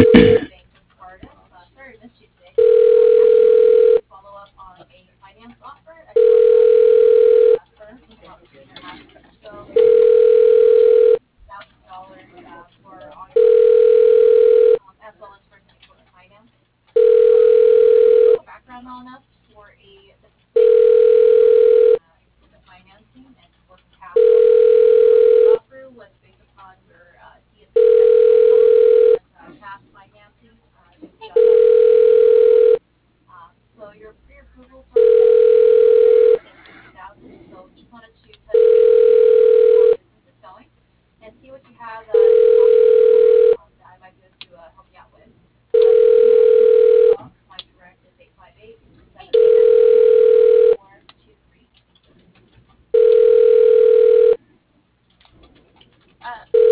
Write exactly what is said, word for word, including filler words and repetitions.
Bank of Spartus. Uh, sorry I missed you today. Uh, actually, looking to follow up on a finance offer. I know uh, firm was about two and a half weeks ago. Thousand dollars uh, for ongoing, um, as well as for some equipment financing. Um, a little background on us. For a this is uh, equipment financing and working capital. The offer was based upon your uh, D S P uh, past financing. Uh, you've done. Um, so your pre-approval for fifty thousand. So just wanted to touch base with you, how business is going, and see what you have uh, um, that I might be able to uh, help you out with. Uh, my direct is eight five eight, seven eight four two three. Uh,